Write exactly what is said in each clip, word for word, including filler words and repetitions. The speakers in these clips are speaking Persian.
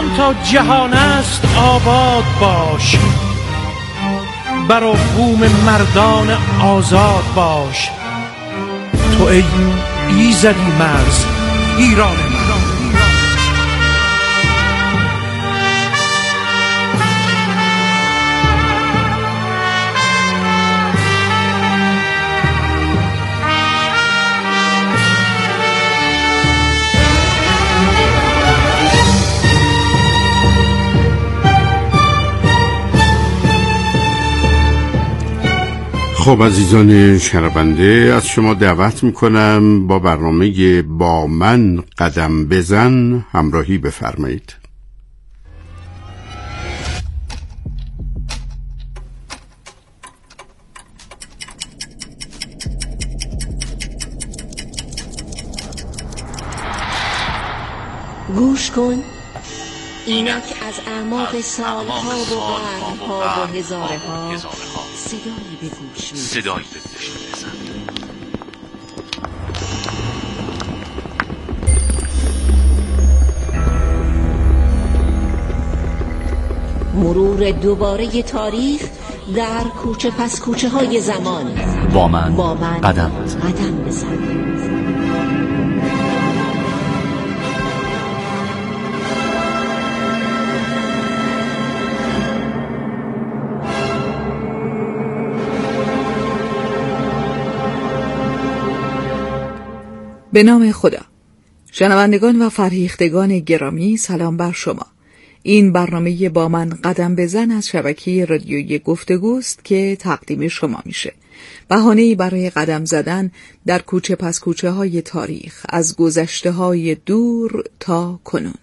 تا جهان است آباد باش، بر بوم مردان آزاد باش. تو ای ایزدی مرز ایران من. خب عزیزان شنونده، از شما دعوت میکنم با برنامه با من قدم بزن همراهی بفرمایید. گوش کن، اینک از اعماق سالها و قرنها و هزارها صدایی به گوش صدایی به گوش می‌رسد. مرور دوباره تاریخ در کوچه پس کوچه های زمان. با من, با من قدم بزن. قدم بزن. به نام خدا. شنوندگان و فرهیختگان گرامی، سلام بر شما. این برنامه با من قدم بزن از شبکه رادیویی گفتگوست که تقدیم شما میشه. بهانه‌ای برای قدم زدن در کوچه پس کوچه های تاریخ، از گذشته های دور تا کنون.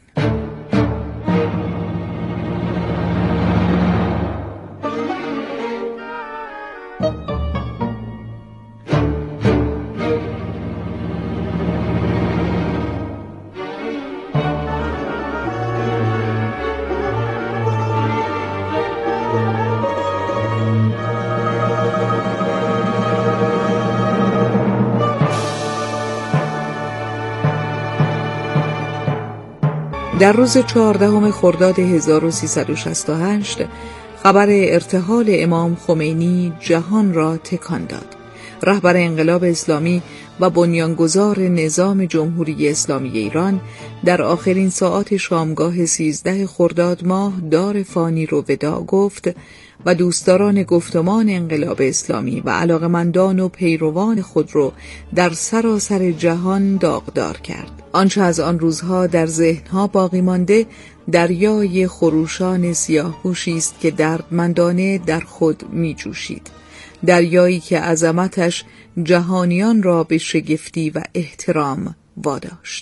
در روز چهاردهم خرداد هزار و سیصد و شصت و هشت خبر ارتحال امام خمینی جهان را تکان داد. رهبر انقلاب اسلامی و بنیانگذار نظام جمهوری اسلامی ایران در آخرین ساعات شامگاه سیزده خرداد ماه دار فانی رو وداع گفت و دوستداران گفتمان انقلاب اسلامی و علاقمندان و پیروان خود رو در سراسر جهان داغدار کرد. آنچه از آن روزها در ذهنها باقی مانده دریای خروشان سیاه‌پوشی است که دردمندانه در خود می جوشید. دریایی که عظمتش جهانیان را به شگفتی و احترام واداشت.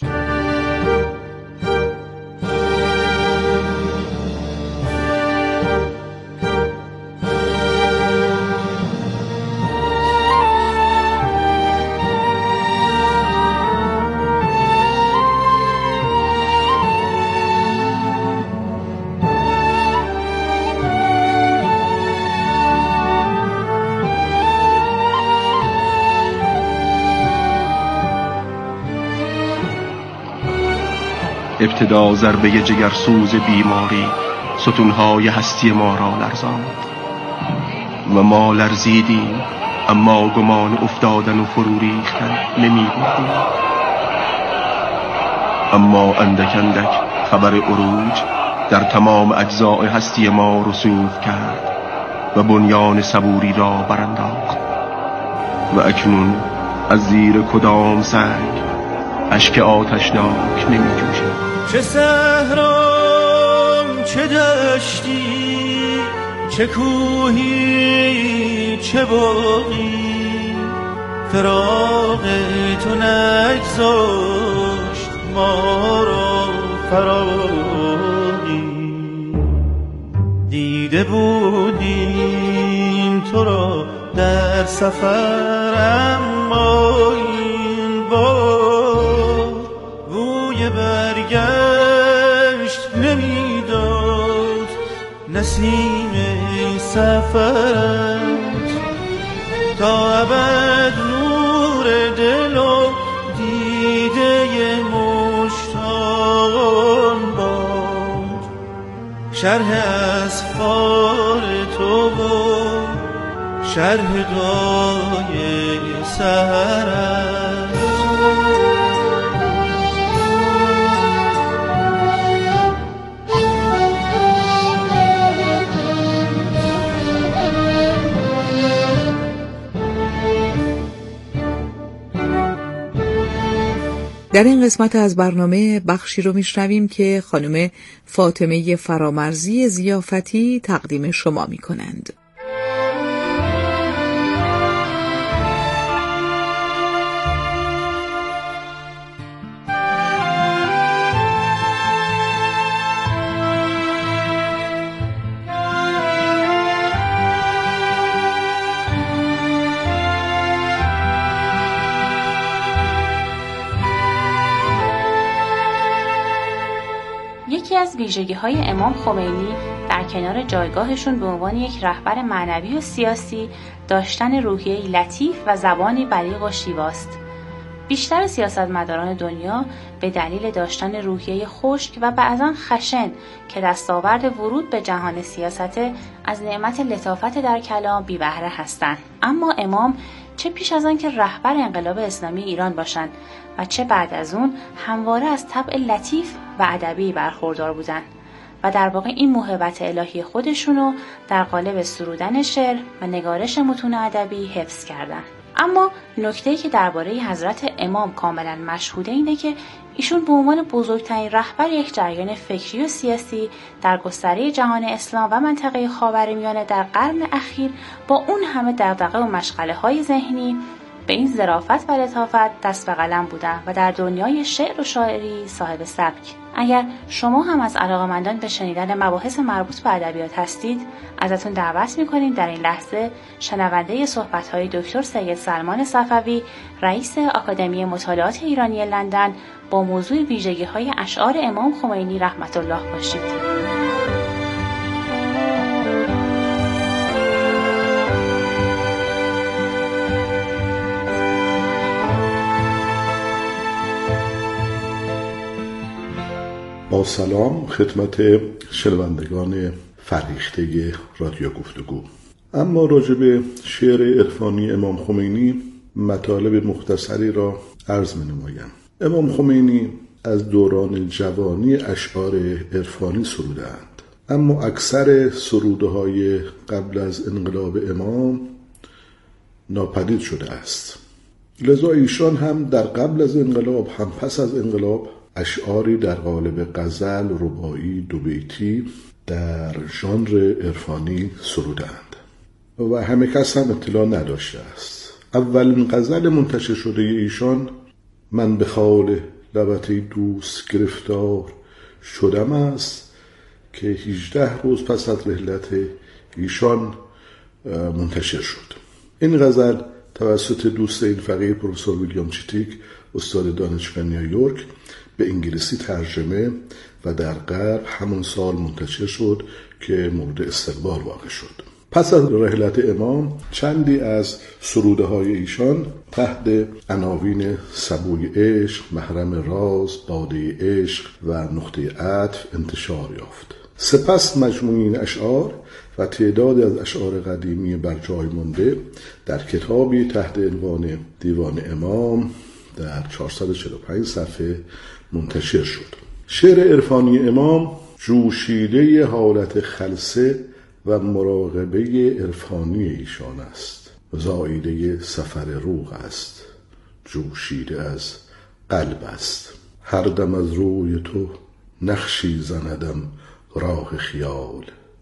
ابتدا ضربه جگرسوز بیماری ستونهای هستی ما را لرزاند و ما لرزیدیم، اما گمان افتادن و فرو ریختن نمی بودیم. اما اندک اندک خبر عروج در تمام اجزاء هستی ما رسوخ کرد و بنیان صبوری را برانداخت و اکنون از زیر کدام سنگ اشک آتشناک نمی جوشید. چه صحرام، چه دشتی، چه کوهی، چه باغی، فراق تو نگذاشت ما را فراغی. دیده بودیم تو را در سفر، اما این بار بوی برگشت نمیداد نسیم سفرت. تا ابد نور دل و دیده مشتاقان باد. شرح اسفار تو و شرح دعای سحرت. در این قسمت از برنامه بخشی رو میشنویم که خانم فاطمه فرامرزی ضیافتی تقدیم شما میکنند. یکی از ویژگی‌های امام خمینی در کنار جایگاهشون به عنوان یک رهبر معنوی و سیاسی داشتن روحیه‌ای لطیف و زبانی بلیغ و شیواست. بیشتر سیاستمداران دنیا به دلیل داشتن روحیه خشک و بعضاً خشن که دستاورد ورود به جهان سیاست از نعمت لطافت در کلام بی بهره هستند. اما امام چه پیش از آن که رهبر انقلاب اسلامی ایران باشند و چه بعد از اون همواره از طبع لطیف و ادبی برخوردار بودند و در واقع این موهبت الهی خودشونو در قالب سرودن شعر و نگارش متون ادبی حفظ کردند. اما نکته‌ای که درباره حضرت امام کاملا مشهوده اینه که ایشون به عنوان بزرگترین رهبر یک جریان فکری و سیاسی در گستره جهان اسلام و منطقه خاورمیانه در قرن اخیر با اون همه دغدغه و مشغله‌های ذهنی به این ظرافت و لطافت دست به قلم بودن و در دنیای شعر و شاعری صاحب سبک. اگر شما هم از علاقه‌مندان به شنیدن مباحث مربوط به ادبیات هستید، ازتون دعوت می‌کنیم در این لحظه شنونده صحبت‌های دکتر سید سلمان صفوی، رئیس آکادمی مطالعات ایرانی لندن با موضوع ویژگی‌های اشعار امام خمینی رحمت الله باشید. با سلام خدمت شنوندگان فرهیخته رادیو گفتگو. اما راجع به شعر عرفانی امام خمینی مطالب مختصری را عرض می نمایم. امام خمینی از دوران جوانی اشعار عرفانی سرودند، اما اکثر سروده های قبل از انقلاب امام ناپدید شده است. لذا ایشان هم در قبل از انقلاب هم پس از انقلاب اشعاری در قالب غزل، رباعی، دوبیتی در ژانر عرفانی سرودند و همه کس هم اطلاع نداشته است. اولین غزل منتشر شده ایشان من به خال لبت دوست گرفتار شدم است که هجده روز پس از رحلت ایشان منتشر شد. این غزل توسط دوست این فقیه پروفسور ویلیام چیتیک استاد دانشگاه نیویورک به انگلیسی ترجمه و در غرب همون سال منتشر شد که مورد استقبال واقع شد. پس از رحلت امام چندی از سروده های ایشان تحت عناوین سبوی عشق، محرم راز، باده عشق و نقطه عطف انتشار یافت. سپس مجموعه اشعار و تعدادی از اشعار قدیمی بر جای مانده در کتابی تحت عنوان دیوان امام در چهارصد و چهل و پنج صفحه منتشر شد. شعر عرفانی امام جوشیده حالت خلسه و مراقبه عرفانی ایشان است، زاییده سفر روح است، جوشیده از قلب است. هر دم از روی تو نقشی زندم راه خیال،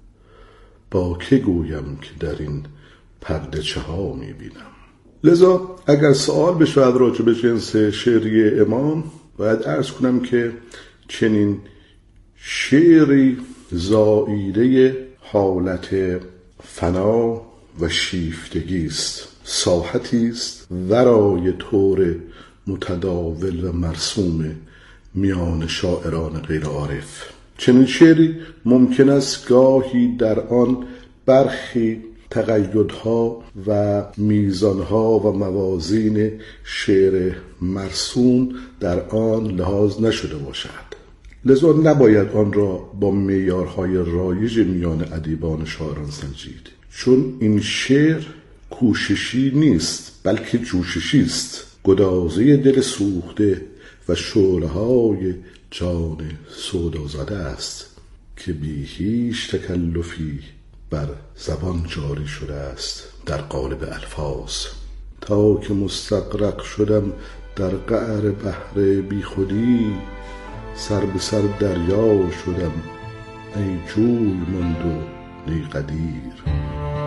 با که گویم که در این پرده چه ها میبینم. لذا اگر سوال بشود راجع به جنس شعری امام، باید عرض کنم که چنین شعری زائیده حالت فنا و شیفتگی است، ساحتی است ورای طور متداول و مرسوم میان شاعران غیر عارف. چنین شعری ممکن است گاهی در آن برخی تقیدها و میزانها و موازین شعر مرسوم در آن لحاظ نشده باشد، لذا نباید آن را با معیارهای رایج میان ادیبان شاعران سنجید، چون این شعر کوششی نیست بلکه جوششی است، گدازه دل سوخته و شعله‌های جان سودازده است که بی هیچ تکلفی بر زبان جاری شده است در قالب الفاظ. تا که مستغرق شدم در قعر بحر بی خودی، سر به سر دریا شدم ای جوی ماند و نی قدیر.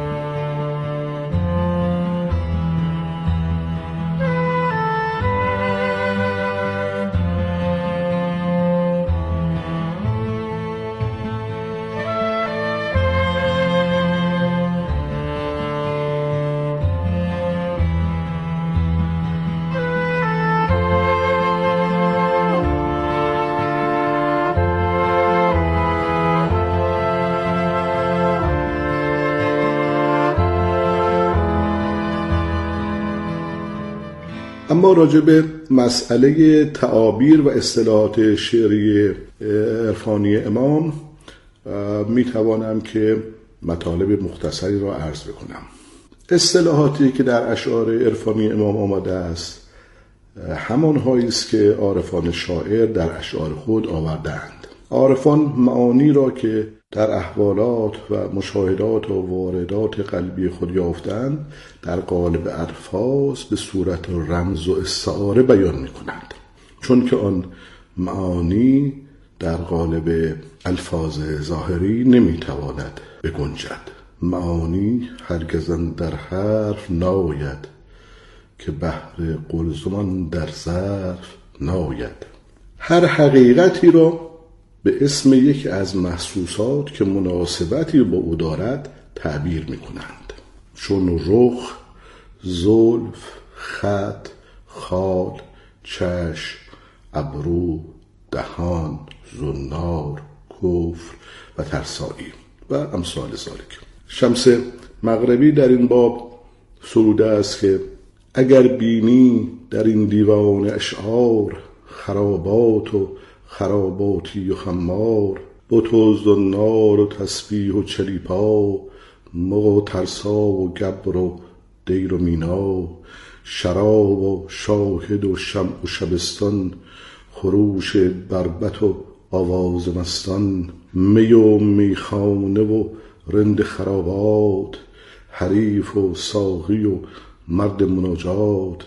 اما راجع به مسئله تعابیر و اصطلاحات شعری عرفانی امام می توانم که مطالب مختصری را عرض بکنم. اصطلاحاتی که در اشعار عرفانی امام آمده است همانهایی است که عارفان شاعر در اشعار خود آوردند. عارفان معانی را که در احوالات و مشاهدات و واردات قلبی خود یافتند در قالب الفاظ به صورت رمز و استعاره بیان می کنند، چون که آن معانی در قالب الفاظ ظاهری نمی تواند بگنجد. معانی هرگزن در حرف ناید که بحر قلزمان در ظرف ناید. هر حقیقتی را به اسم یکی از محسوسات که مناسبتی با او دارد تعبیر می کنند، چون رخ، زلف، خط، خال، چشم، ابرو، دهان، زنار، کفر و ترسایی و امثال ذالک. شمس مغربی در این باب سروده است که اگر بینی در این دیوان اشعار خرابات و خراباتی و خمار، بت و زنار و تسبیح و چلیپا، مغ و ترسا و گبر و دیر و مینا، شراب و شاهد و شمع و شبستان، خروش بربط و آواز مستان، می و میخانه و رند خرابات، حریف و ساقی و مرد مناجات،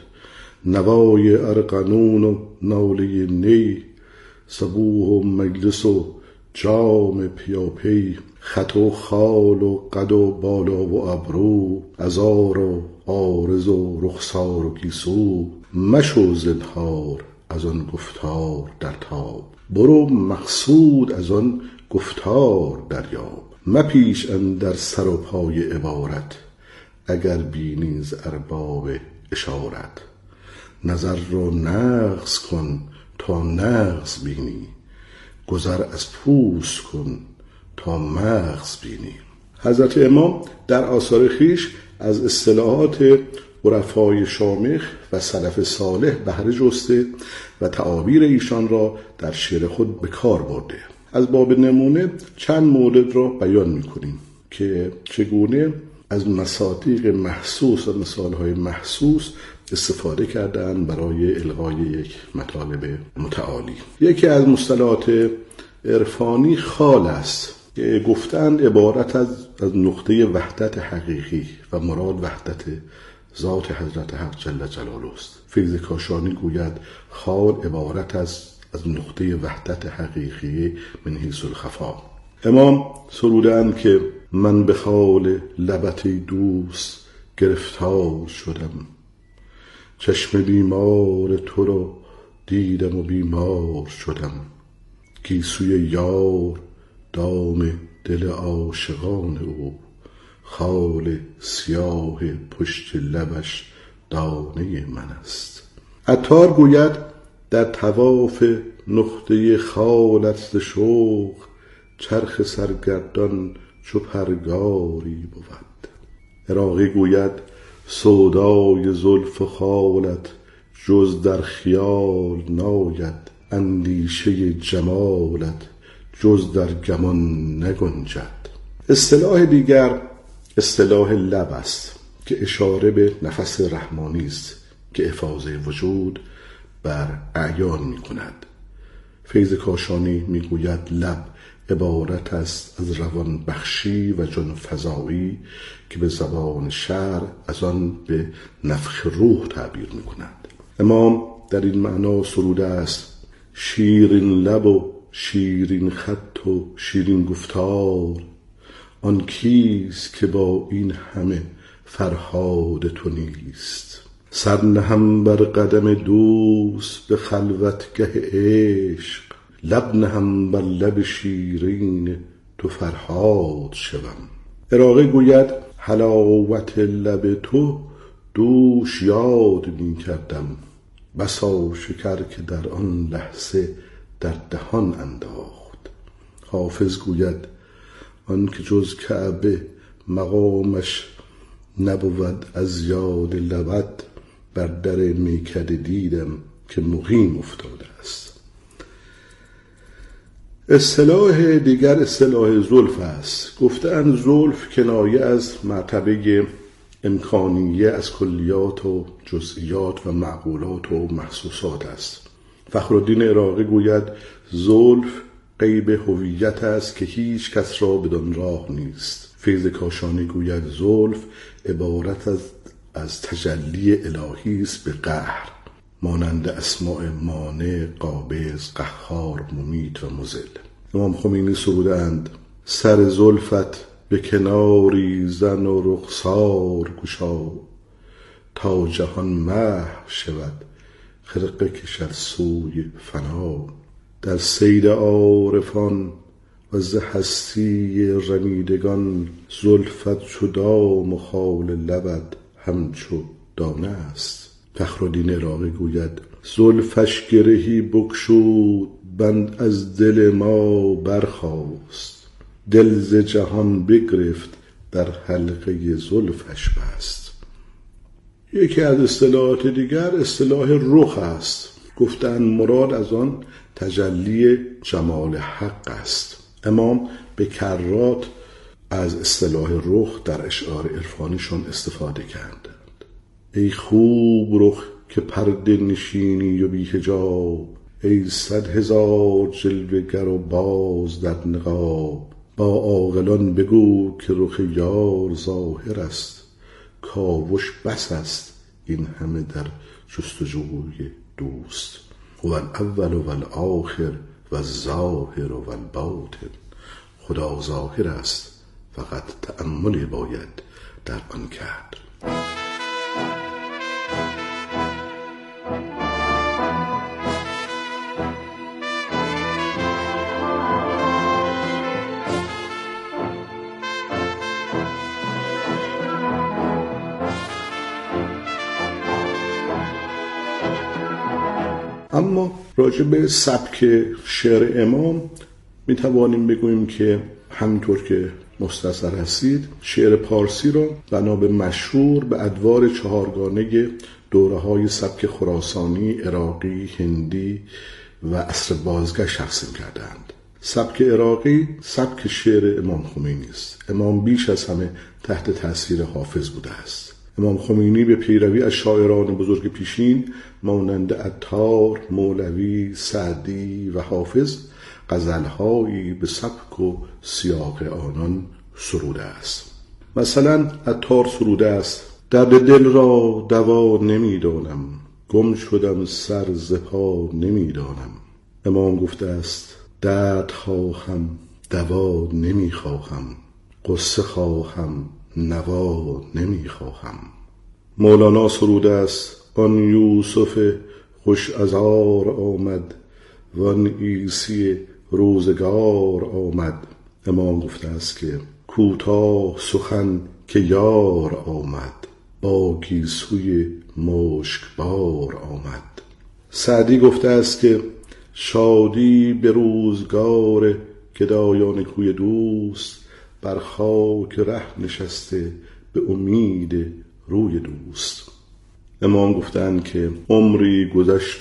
نوای ارغنون و ناله نی، صبوح و مجلس و جام پیاپی، خط و خال و قد و بالا و ابرو، عذار و عارض و رخسار و گیسو، مشو زنهار از آن گفتار در تاب، برو مقصود از آن گفتار دریاب، مپیش اندر سر و پای عبارت، اگر بینی ز ارباب اشارت، نظر رو نغز کن تا نغز بینی، گذر از پوست کن تا مغز بینی. حضرت امام در آثار خویش از اصطلاحات عرفای شامخ و سلف صالح بهره جسته و تعابیر ایشان را در شعر خود به کار برده. از باب نمونه چند مورد را بیان می‌کنیم که چگونه از مصادیق محسوس و مثالهای محسوس استفاده کردن برای الغای یک مطالب متعالی. یکی از مصطلحات عرفانی خال است که گفتند عبارت از از نقطه وحدت حقیقی و مراد وحدت ذات حضرت حق جل جلاله است. فیض کاشانی گوید خال عبارت از از نقطه وحدت حقیقی من حیث الخفا. امام سرودند که من به خال لبت دوست گرفتار شدم، چشم بیمار تو رو دیدم و بیمار شدم، گیسوی یار دام دل عاشقان او، خال سیاه پشت لبش دانه من است. عطار گوید در طواف نقطه خالت ز شوق، چرخ سرگردان چو پرگاری بود. عراقی گوید سودای زلف خالت جز در خیال ناید، اندیشه جمالت جز در گمان نگنجد. اصطلاح دیگر اصطلاح لب است که اشاره به نفس رحمانی است که افاضه وجود بر اعیان می کند. فیض کاشانی می گوید لب عبارت است از روان بخشی و جان فزایی که به زبان شعر از آن به نفخ روح تعبیر می کند. امام در این معنا سروده است: شیرین لب و شیرین خط و شیرین گفتار، آن کیست که با این همه فرهاد تو نیست. سر نهم بر قدم دوست به خلوتگه عشق، لب نهم بر لب شیرین تو فرهاد شوم. عراقی گوید حلاوت لب تو دوش یاد می کردم، بسا شکر که در آن لحظه در دهان انداخت. حافظ گوید آن که جز کعبه مقامش نبود از یاد لبت، بر در میکده دیدم که مقیم افتاده است. اصطلاح دیگر اصطلاح زلف است. گفتند زلف کنایه از مرتبه امکانیه از کلیات و جزئیات و معقولات و محسوسات است. فخرالدین عراقی گوید زلف غیب هویت است که هیچ کس را بدان راه نیست. فیض کاشانی گوید زلف عبارت از از تجلی الهی است به قهر، مانند اسماء مانع، قابض، قهار، ممیت و مذل. امام خمینی سرودند: سر زلفت به کناری زن و رخسار گشا، تا جهان محو شود خرقه کشد سوی فنا. در سید عارفان و ز هستی رمیدگان، زلفت چو دام و خال لبت همچو دانه است. فخرالدین عراقی گوید زلفش گرهی بگشود، بند از دل ما برخاست، دل ز جهان بگرفت در حلقه زلفش بست. یکی از اصطلاحات دیگر اصطلاح رخ است. گفتند مراد از آن تجلی جمال حق است. امام به کرات از اصطلاح رخ در اشعار عرفانیشون استفاده کردند. ای خوب رخ که پرده نشینی و بی حجاب، ای صد هزار جلوه گر و باز در نقاب. با عاقلان بگو که رخ یار ظاهر است، کاوش بس است این همه در جستجوی دوست. هو الاول و الاخر و الظاهر و الباطن. خدا ظاهر است، فقط تأملی باید در آن کرد. اما راجع به سبک شعر امام می توانیم بگوییم که همینطور که مستظهر هستید، شعر پارسی را بنا به مشهور به ادوار چهارگانه دوره های سبک خراسانی، عراقی، هندی و عصر بازگشت تقسیم کردند. سبک عراقی سبک شعر امام خمینی است. امام بیش از همه تحت تاثیر حافظ بوده است. امام خمینی به پیروی از شاعران بزرگ پیشین مانند عطار، مولوی، سعدی و حافظ غزلهایی به سبک و سیاق آنان سروده است. مثلا عطار سروده است: درد دل را دوا نمیدانم، گم شدم سر ز پا نمیدانم. امام گفته است: درد خواهم دوا نمیخواهم، قصه خواهم نوا نمیخواهم. مولانا سروده است: آن یوسف خوش عذار آمد، وان عیسی روزگار آمد. امام گفته است که کوتاه سخن که یار آمد، با گیسوی مشکبار آمد. سعدی گفته است که شادی به روزگار گدایان کوی دوست، بر خاک ره نشسته به امید روی دوست. امام گفتند که عمری گذشت و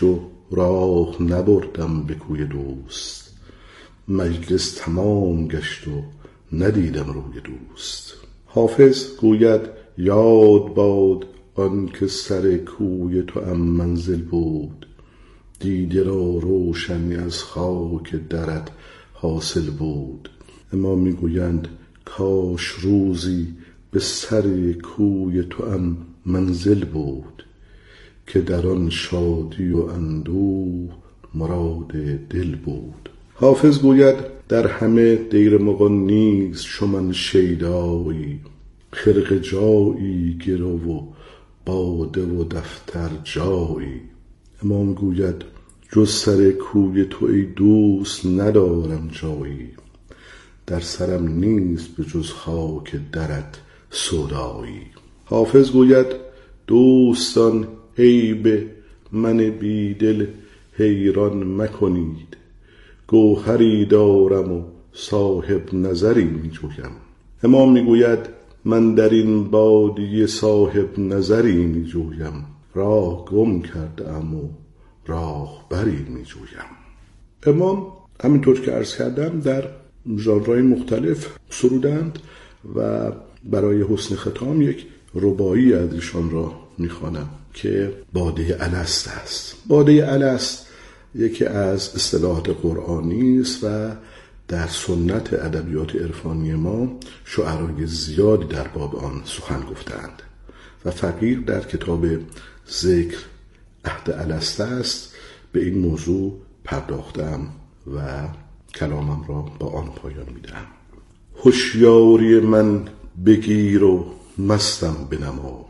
راه نبردم به کوی دوست. مجلس تمام گشت و ندیدم روی دوست. حافظ گوید یاد باد آن که سر کوی تو ام منزل بود. دیده را روشنی از خاک درت حاصل بود. امام میگویند کاش روزی به سر کوی تو ام منزل بود، که در آن شادی و اندوه مراد دل بود. حافظ گوید در همه دیر مغان نیست چو من شیدایی. خرقه جایی گرو و باده و دفتر جایی. امام گوید جز سر کوی تو ای دوست ندارم جایی. در سرم نیست به جز خاک درت سودایی. حافظ گوید دوستان عیب من بیدل حیران مکنید. گوهری دارم و صاحب نظری می جویم. امام می گوید من در این بادیه صاحب نظری می جویم. راه گم کردم و راه بری می جویم. امام همینطور که عرض کردم در ژانرهای مختلف سرودند و برای حسن ختام یک رباعی از ایشان را میخوانم که باده الست است. باده الست یکی از اصطلاحات قرآنی است و در سنت ادبیات عرفانی ما شعرای زیادی در باب آن سخن گفتند و فقیر در کتاب ذکر عهد الست است به این موضوع پرداختم و کلامم را با آن پایان میدم. هوشیاری من بگیر و مستم بنما.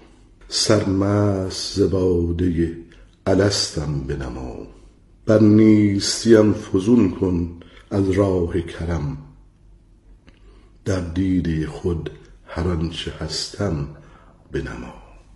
سرمست ز باده الستم بنما. بر نیستیم فزون کن از راه کرم. در دیده خود هر آنچه هستم بنما.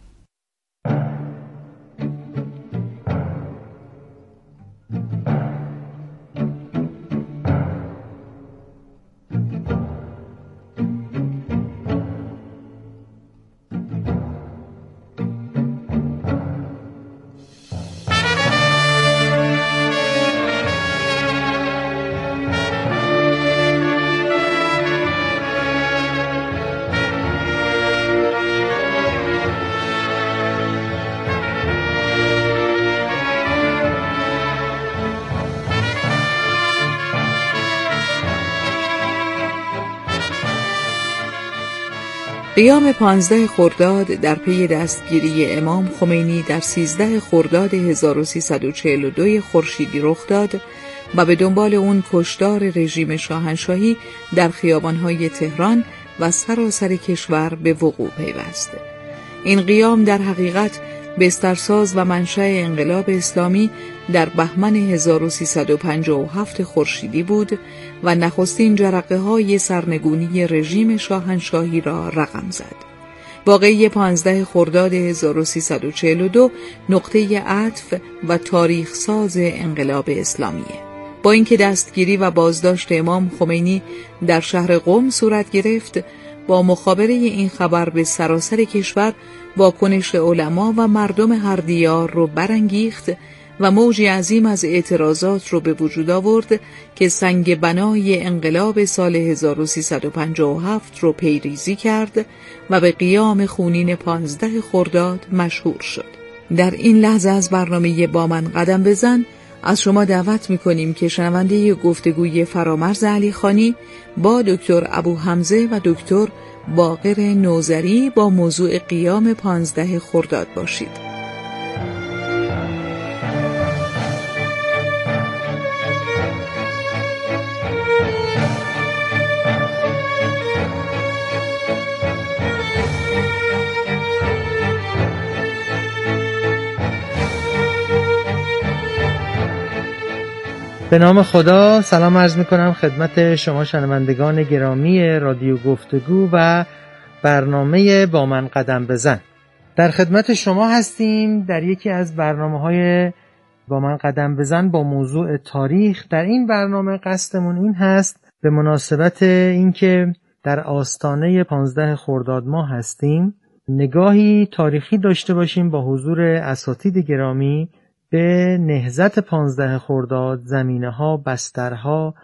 قیام پانزده خرداد در پی دستگیری امام خمینی در سیزده خرداد هزار و سیصد و چهل و دو خورشیدی رخ داد و به دنبال اون کشتار رژیم شاهنشاهی در خیابان‌های تهران و سراسر کشور به وقوع پیوست. این قیام در حقیقت بسترساز و منشأ انقلاب اسلامی در بهمن هزار و سیصد و پنجاه و هفت خورشیدی بود و نخستین جرقه‌های سرنگونی رژیم شاهنشاهی را رقم زد. واقعه پانزده خرداد هزار و سیصد و چهل و دو نقطه عطف و تاریخ ساز انقلاب اسلامیه. با اینکه دستگیری و بازداشت امام خمینی در شهر قم صورت گرفت، با مخابره این خبر به سراسر کشور واکنش علما و مردم هر دیار رو برانگیخت و موجی عظیم از اعتراضات رو به وجود آورد که سنگ بنای انقلاب سال هزار و سیصد و پنجاه و هفت رو پیریزی کرد و به قیام خونین پانزده خرداد مشهور شد. در این لحظه از برنامه با من قدم بزن از شما دعوت می‌کنیم که شنونده گفتگوی فرامرز علیخانی با دکتر ابو حمزه و دکتر باقر نوذری با موضوع قیام پانزده خرداد باشید. به نام خدا سلام عرض میکنم خدمت شما شنوندگان گرامی رادیو گفتگو و برنامه با من قدم بزن. در خدمت شما هستیم در یکی از برنامه‌های با من قدم بزن با موضوع تاریخ. در این برنامه قصدمون این هست به مناسبت اینکه در آستانه پانزده خرداد ماه هستیم نگاهی تاریخی داشته باشیم با حضور اساتید گرامی به نهضت پانزده خرداد، زمینه‌ها، بسترها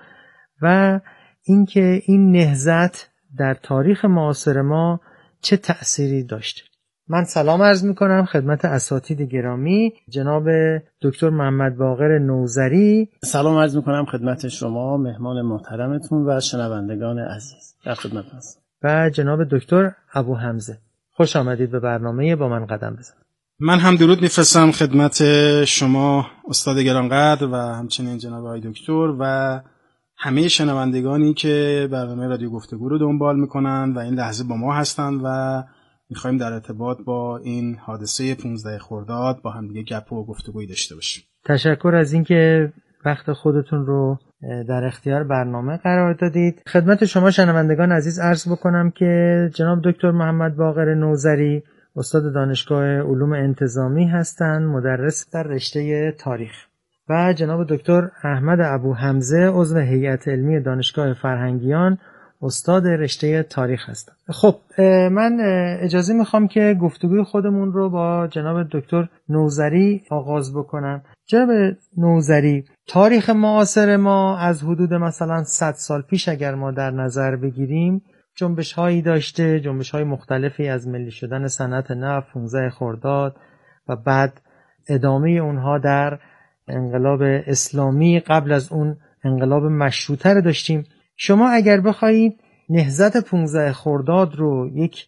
و اینکه این نهضت در تاریخ معاصر ما چه تأثیری داشته. من سلام عرض میکنم خدمت اساتید گرامی، جناب دکتر محمد باقر نوذری. سلام عرض میکنم خدمت شما مهمان محترمتون و شنوندگان عزیز. در خدمت هستم. و جناب دکتر ابو حمزه. خوش آمدید به برنامه با من قدم بزن. من هم درود میفرستم خدمت شما استاد گرانقدر و همچنین جناب آقای دکتر و همه شنوندگانی که برنامه رادیو گفتگو رو دنبال میکنن و این لحظه با ما هستن و میخوایم در ارتباط با این حادثه پانزده خرداد با هم دیگه گپ و گفتگویی داشته باشیم. تشکر از اینکه وقت خودتون رو در اختیار برنامه قرار دادید. خدمت شما شنوندگان عزیز عرض بکنم که جناب دکتر محمد باقر نوذری استاد دانشگاه علوم انتظامی هستند، مدرس در رشته تاریخ، و جناب دکتر احمد ابو حمزه عضو هیئت علمی دانشگاه فرهنگیان، استاد رشته تاریخ هستم. خب من اجازه میخوام که گفتگوی خودمون رو با جناب دکتر نوذری آغاز بکنم. جناب نوذری، تاریخ معاصر ما از حدود مثلا صد سال پیش اگر ما در نظر بگیریم جنبش هایی داشته، جنبش های مختلفی از ملی شدن صنعت نفت پانزده خرداد و بعد ادامه اونها در انقلاب اسلامی، قبل از اون انقلاب مشروطه رو داشتیم. شما اگر بخواید نهضت پانزده خرداد رو یک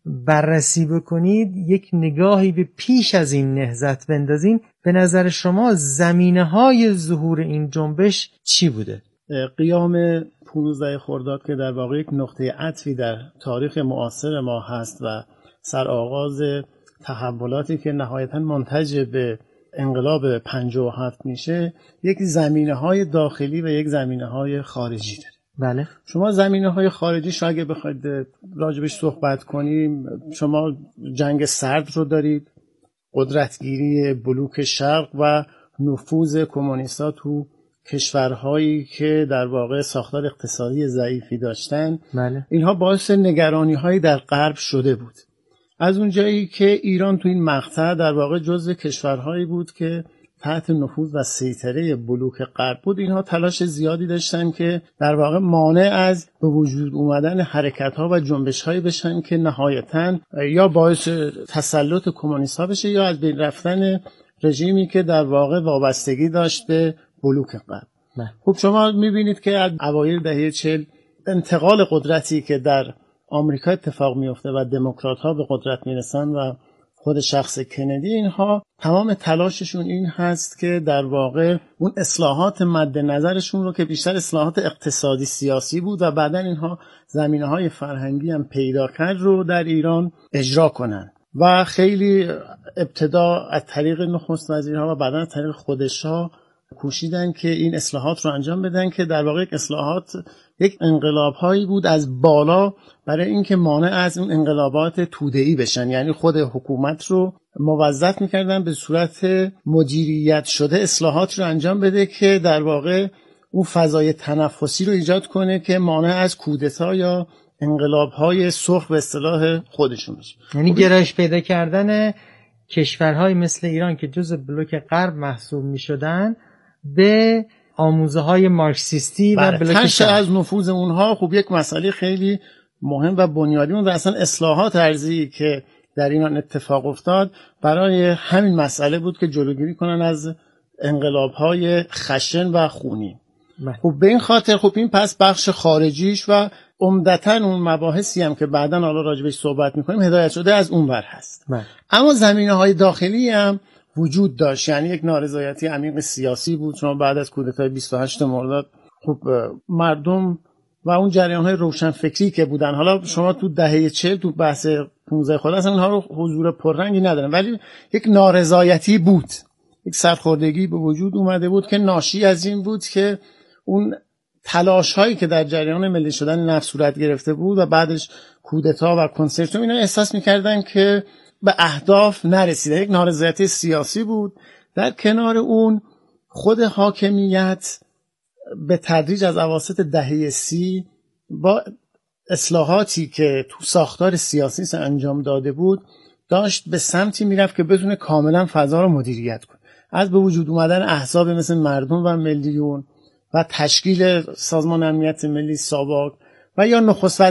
بررسی بکنید، یک نگاهی به پیش از این نهضت بندازین، به نظر شما زمینه‌های ظهور این جنبش چی بوده؟ قیام پانزده خرداد که در واقع یک نقطه عطفی در تاریخ معاصر ما هست و سرآغاز تحولاتی که نهایتاً منتج به انقلاب پنجاه و هفت میشه، یک زمینه‌های داخلی و یک زمینه‌های خارجی داره. بله. شما زمینه‌های خارجیش رو اگه بخواید راجبش صحبت کنیم، شما جنگ سرد رو دارید، قدرتگیری بلوک شرق و نفوذ کمونیست‌ها تو کشورهایی که در واقع ساختار اقتصادی ضعیفی داشتن. بله. اینها باعث نگرانی‌های در غرب شده بود. از اونجایی که ایران تو این مقطع در واقع جزو کشورهایی بود که تحت نفوذ و سیطره بلوک غرب بود، اینها تلاش زیادی داشتن که در واقع مانع از به وجود اومدن حرکت‌ها و جنبش‌هایی بشن که نهایتاً یا باعث تسلط کمونیست‌ها بشه یا از بین رفتن رژیمی که در واقع وابستگی داشت به بلوک غرب. خب شما می‌بینید که از اوایل دهه چهل انتقال قدرتی که در آمریکا اتفاق میفته و دموکرات‌ها به قدرت میرسن و خود شخص کندی، اینها تمام تلاششون این هست که در واقع اون اصلاحات مد نظرشون رو که بیشتر اصلاحات اقتصادی سیاسی بود و بعدن اینها زمینه‌های فرهنگی هم پیدا کرد رو در ایران اجرا کنن و خیلی ابتدا از طریق نخست وزیرها و بعدن از طریق خودش‌ها کوشیدن که این اصلاحات رو انجام بدن که در واقع یک اصلاحات یک انقلاب هایی بود از بالا برای اینکه مانع از اون انقلابات توده‌ای بشن، یعنی خود حکومت رو موظف می‌کردن به صورت مدیریت شده اصلاحات رو انجام بده که در واقع اون فضای تنفسی رو ایجاد کنه که مانع از کودتا یا انقلاب‌های سرخ به اصطلاح خودشون بشه. یعنی گرایش پیدا کردن کشورهای مثل ایران که جزء بلوک غرب محسوب می‌شدن به آموزه های مارکسیستی و بلوک شرق از نفوذ اونها. خب یک مسئله خیلی مهم و بنیادی بود و اصلا اصلاحات ارضی که در ایران اتفاق افتاد برای همین مسئله بود که جلوگیری کنن از انقلاب های خشن و خونی. خب به این خاطر خب این پس بخش خارجیش و عمدتاً اون مباحثی هم که بعداً حالا راجبش صحبت میکنیم هدایت شده از اون ور هست. من. اما زمینه های داخلی هم وجود داشت، یعنی یک نارضایتی عمیق سیاسی بود. شما بعد از کودتای بیست و هشت مرداد خب مردم و اون جریان های روشنفکری که بودن، حالا شما تو دهه چهل تو بحث پانزده خرداد اصلا اینها رو حضور پررنگی ندارن، ولی یک نارضایتی بود، یک سرخوردگی به وجود اومده بود که ناشی از این بود که اون تلاش هایی که در جریان ملی شدن نفت صورت گرفته بود و بعدش کودتا و کنسرتوم، اینا احساس میکردن که به اهداف نرسیده. یک نارضایتی سیاسی بود. در کنار اون خود حاکمیت به تدریج از اواسط دهه سی با اصلاحاتی که تو ساختار سیاسی انجام داده بود داشت به سمتی میرفت که بتونه کاملا فضا رو مدیریت کنه. از به وجود اومدن احزاب مثل مردم و ملیون و تشکیل سازمان امنیت ملی ساواک و یا نخست